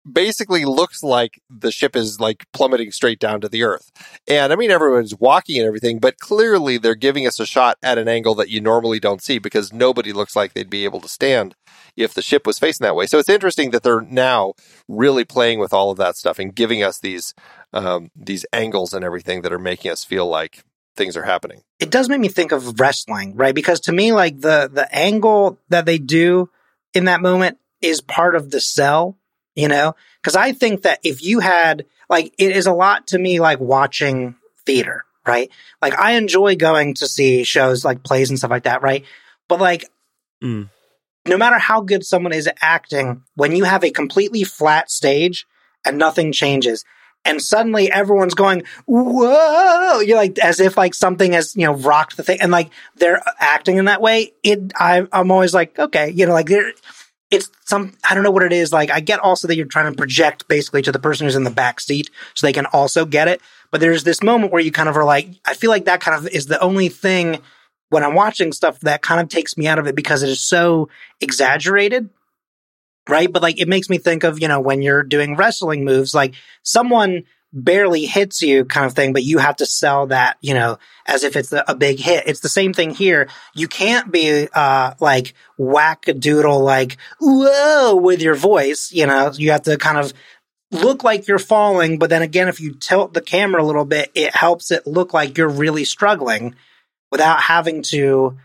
E: basically looks like the ship is like plummeting straight down to the earth. And I mean, everyone's walking and everything, but clearly they're giving us a shot at an angle that you normally don't see because nobody looks like they'd be able to stand if the ship was facing that way. So it's interesting that they're now really playing with all of that stuff and giving us these um, these angles and everything that are making us feel like things are happening.
G: It does make me think of wrestling, right? Because to me, like the the angle that they do in that moment is part of the sell, you know? Because I think that if you had, like, it is a lot to me like watching theater, right? Like, I enjoy going to see shows like plays and stuff like that, right? But like,
F: Mm.
G: no matter how good someone is at acting, when you have a completely flat stage and nothing changes, and suddenly everyone's going, whoa, you're like, as if like something has, you know, rocked the thing, and like they're acting in that way. It, I, I'm always like, okay, you know, like there, it's some, I don't know what it is. Like, I get also that you're trying to project basically to the person who's in the back seat so they can also get it. But there's this moment where you kind of are like, I feel like that kind of is the only thing when I'm watching stuff that kind of takes me out of it because it is so exaggerated. Right. But like, it makes me think of, you know, when you're doing wrestling moves, like someone barely hits you kind of thing, but you have to sell that, you know, as if it's a big hit. It's the same thing here. You can't be, uh, like whack-a-doodle, like, whoa, with your voice, you know, you have to kind of look like you're falling. But then again, if you tilt the camera a little bit, it helps it look like you're really struggling without having to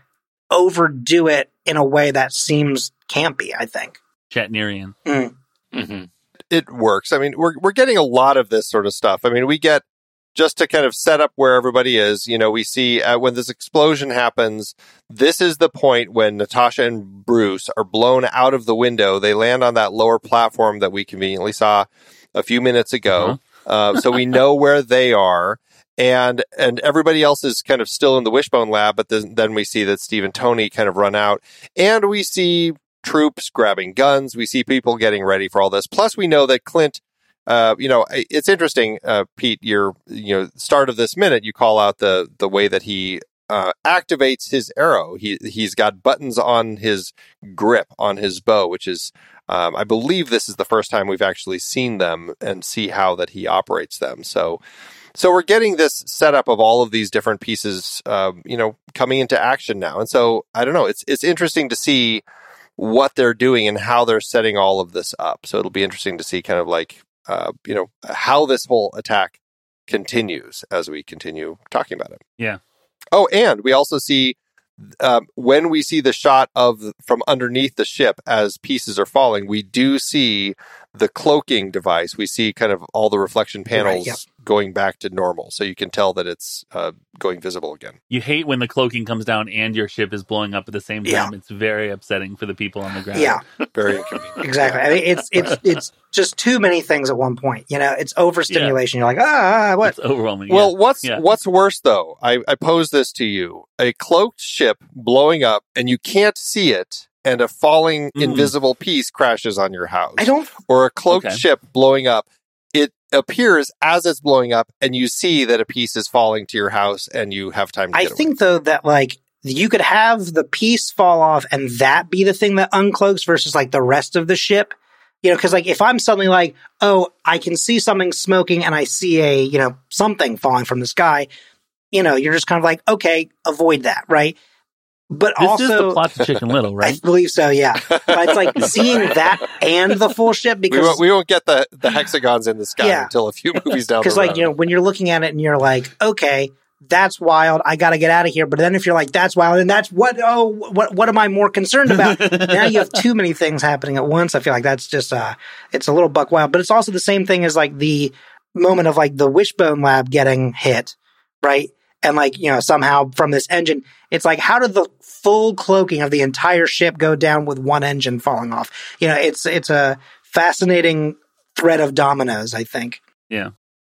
G: overdo it in a way that seems campy, I think.
F: Shatnerian.
G: Mm.
H: Mm-hmm.
E: It works. I mean, we're we're getting a lot of this sort of stuff. I mean, we get, just to kind of set up where everybody is, you know, we see uh, when this explosion happens, this is the point when Natasha and Bruce are blown out of the window. They land on that lower platform that we conveniently saw a few minutes ago. Uh-huh. uh, so we know where they are. And and everybody else is kind of still in the Wishbone lab, but then, then we see that Steve and Tony kind of run out. And we see troops grabbing guns. We see people getting ready for all this. Plus, we know that Clint, uh, you know, it's interesting, uh, Pete, your, you know, start of this minute, you call out the, the way that he, uh, activates his arrow. He, he's got buttons on his grip on his bow, which is, um, I believe this is the first time we've actually seen them and see how that he operates them. So, so we're getting this setup of all of these different pieces, um, you know, coming into action now. And so, I don't know, it's, it's interesting to see what they're doing and how they're setting all of this up. So it'll be interesting to see kind of like, uh, you know, how this whole attack continues as we continue talking about it.
F: Yeah.
E: Oh, and we also see um, when we see the shot of from underneath the ship as pieces are falling, we do see the cloaking device. We see kind of all the reflection panels
G: Right, yep.
E: going back to normal. So you can tell that it's uh, going visible again.
F: You hate when the cloaking comes down and your ship is blowing up at the same time.
G: Yeah.
F: It's very upsetting for the people on the ground.
G: Yeah,
E: Very inconvenient.
G: exactly. I mean, it's it's it's just too many things at one point. You know, it's overstimulation. You're like, ah, what?
F: It's overwhelming.
E: Well,
F: yeah.
E: what's
F: Yeah.
E: what's worse though? I, I pose this to you: a cloaked ship blowing up, and you can't see it, and a falling
F: Mm.
E: invisible piece crashes on your house.
G: I don't.
E: Or a cloaked
F: Okay.
E: ship blowing up. It appears as it's blowing up, and you see that a piece is falling to your house, and you have time to
G: I
E: get away.
G: think though that like you could have the piece fall off and that be the thing that uncloaks versus like the rest of the ship. You know, because like if I'm suddenly like, oh, I can see something smoking and I see a, you know, something falling from the sky, you know, you're just kind of like, okay, avoid that, right? But
F: This
G: also,
F: is the plot to Chicken Little,
G: I
F: right?
G: believe so, yeah. But it's like seeing that and the full ship
E: we
G: because
E: won't, we won't get the, the hexagons in the sky
G: Yeah.
E: until a few movies down the
G: because
E: road.
G: like, you know, when you're looking at it and you're like, okay, that's wild. I got to get out of here. But then if you're like, that's wild, and that's what, oh, what, what am I more concerned about? Now you have too many things happening at once. I feel like that's just, uh, it's a little buck wild, but it's also the same thing as like the moment of like the Wishbone lab getting hit, right? And like, you know, somehow from this engine, it's like, how did the full cloaking of the entire ship go down with one engine falling off? You know, it's, it's a fascinating thread of dominoes, I think.
F: Yeah.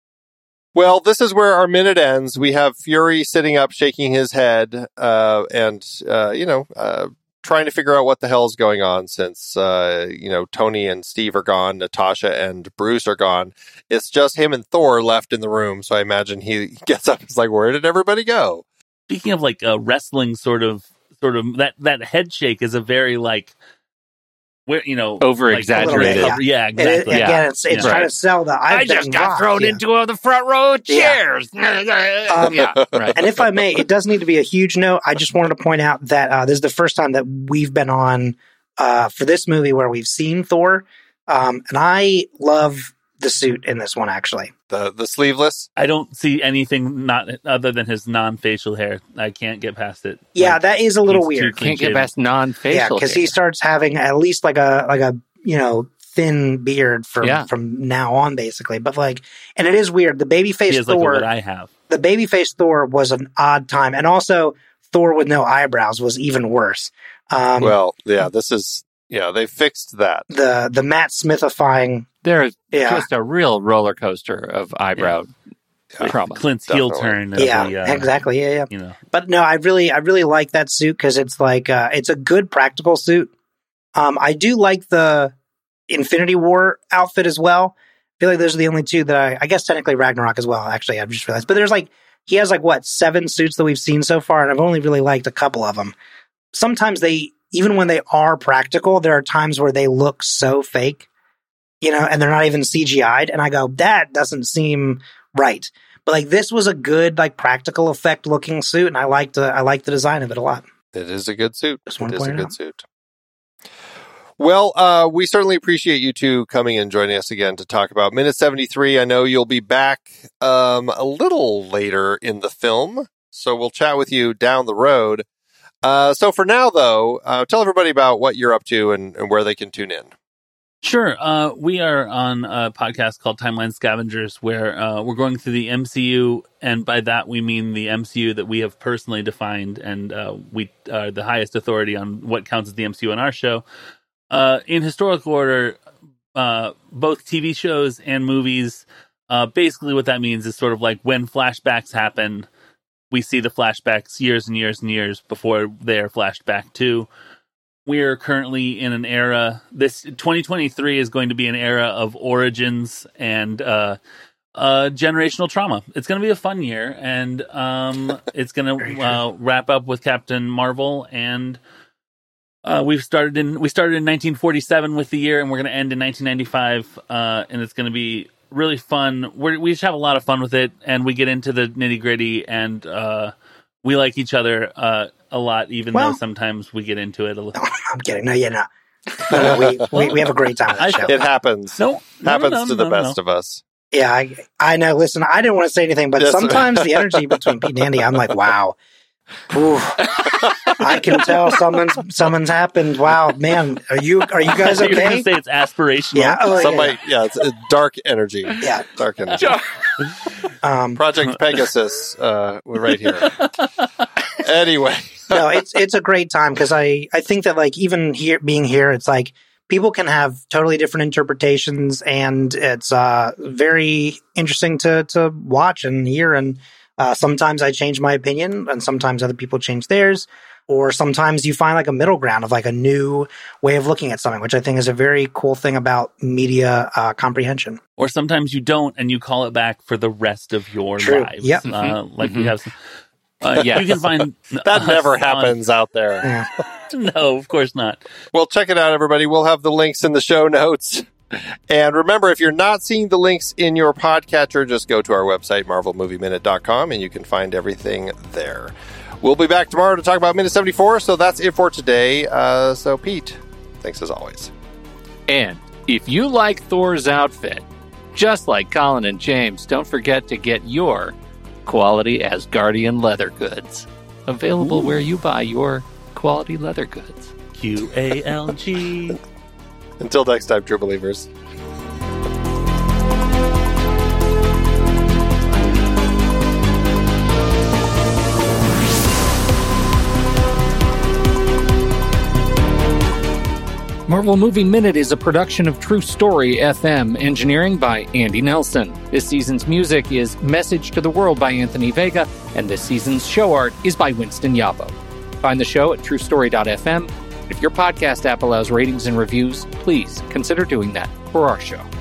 E: Well, this is where our minute ends. We have Fury sitting up, shaking his head, uh, and, uh, you know, uh, trying to figure out what the hell is going on since, uh, you know, Tony and Steve are gone, Natasha and Bruce are gone. It's just him and Thor left in the room. So I imagine he gets up and is like, where did everybody go?
F: Speaking of like a wrestling sort of, sort of that, that head shake is a very like, where you know
H: over-exaggerated.
F: Like, yeah. yeah, exactly.
G: It,
H: yeah.
G: again, it's it's
H: Yeah.
G: trying to sell the. I've
H: I just
G: been
H: got
G: rocked,
H: thrown
G: yeah.
H: into the front row of
G: Yeah.
H: chairs.
G: Um,
H: yeah, right.
G: And if I may, it does need to be a huge note. I just wanted to point out that uh, this is the first time that we've been on uh, for this movie where we've seen Thor, um, and I love the suit in this one actually.
E: The the sleeveless.
F: I don't see anything not other than his non-facial hair. I can't get past it.
G: Yeah,
F: Like,
G: that is a little
F: he's too
G: weird.
F: clean
H: Can't get
F: shaven.
H: past non-facial.
G: Yeah, because he
H: hair.
G: starts having at least like a like a you know thin beard from
H: Yeah.
G: from now on basically. But like, and it is weird. The
F: He
G: babyface
F: has like
G: Thor,
F: what I have.
G: the babyface Thor was an odd time, and also Thor with no eyebrows was even worse. Um,
E: Well, yeah, this is yeah. They fixed that.
G: the the Matt Smithifying,
H: There's
G: yeah,
H: just a real roller coaster of eyebrow trauma.
F: Clint's heel
E: Definitely.
F: turn. of
G: yeah,
F: the, uh,
G: exactly, yeah, yeah.
F: You know,
G: But no, I really, I really like that suit because it's like, uh, it's a good practical suit. Um, I do like the Infinity War outfit as well. I feel like those are the only two that I, I guess technically Ragnarok as well. Actually, I've just realized, but there's like, he has like what, seven suits that we've seen so far, and I've only really liked a couple of them. Sometimes they, even when they are practical, there are times where they look so fake, you know, and they're not even C G I'd, and I go, that doesn't seem right. But like this was a good, like practical effect looking suit, and I liked the I liked the design of it a lot.
E: It is a good suit.
G: Just wanna
E: It is a
G: point it
E: good
G: out.
E: suit. Well, uh, we certainly appreciate you two coming and joining us again to talk about Minute seventy-three. I know you'll be back um, a little later in the film, so we'll chat with you down the road. Uh, so for now, though, uh, tell everybody about what you're up to and, and where they can tune in.
F: Sure. Uh, we are on a podcast called Timeline Scavengers, where uh, we're going through the M C U, and by that we mean the M C U that we have personally defined, and uh, we are the highest authority on what counts as the M C U on our show. Uh, in historical order, uh, both T V shows and movies, uh, basically what that means is sort of like when flashbacks happen, we see the flashbacks years and years and years before they are flashed back to. We're currently in an era, this twenty twenty-three is going to be an era of origins and uh, uh, generational trauma. It's going to be a fun year, and um, it's going to uh, wrap up with Captain Marvel, and uh, we've started in we started in nineteen forty-seven with the year, and we're going to end in nineteen ninety-five, uh, and it's going to be really fun. We're, we just have a lot of fun with it, and we get into the nitty gritty, and uh, we like each other uh, a lot, even
G: Well-
F: though sometimes we get into it a little.
G: I'm kidding. No, yeah, no. No, no, we, we we have a great time with
F: I-
G: the show.
E: It happens.
F: No, no,
E: happens
F: no, no,
E: to the
F: no,
E: best
F: no.
E: of us.
G: Yeah, I, I know. Listen, I didn't want to say anything, but
E: Yes.
G: sometimes the energy between Pete and Andy, I'm like, wow. Whew. I can tell something's something's happened. Wow, man, are you are you guys
F: You're going
G: okay?
F: to say it's aspirational.
G: Yeah, oh,
E: Somebody,
G: yeah,
E: yeah, it's a dark energy.
G: yeah.
E: Dark energy.
G: Um,
E: Project Pegasus, uh, we're right here. Anyway,
G: no, it's it's a great time because I I think that like even here being here, it's like people can have totally different interpretations, and it's uh very interesting to to watch and hear. And uh, sometimes I change my opinion, and sometimes other people change theirs. Or sometimes you find like a middle ground of like a new way of looking at something, which I think is a very cool thing about media uh, comprehension.
F: Or sometimes you don't, and you call it back for the rest of your
G: True.
F: lives.
G: Yep.
F: Uh, like we have some. Uh,
H: Yes.
F: You can find
E: that
F: us
E: never
F: on-
E: happens out there.
G: Yeah.
F: No, of course not.
E: Well, check it out, everybody. We'll have the links in the show notes. And remember, if you're not seeing the links in your podcatcher, just go to our website, marvel movie minute dot com, and you can find everything there. We'll be back tomorrow to talk about Minute seventy-four, so that's it for today. Uh, so, Pete, thanks as always.
H: And if you like Thor's outfit, just like Colin and James, don't forget to get your quality Asgardian leather goods. Available where you buy your quality leather goods.
F: Q A L G.
E: Until next time, true believers.
H: Marvel Movie Minute is a production of True Story F M, engineering by Andy Nelson. This season's music is Message to the World by Anthony Vega, and this season's show art is by Winston Yabo. Find the show at true story dot f m. If your podcast app allows ratings and reviews, please consider doing that for our show.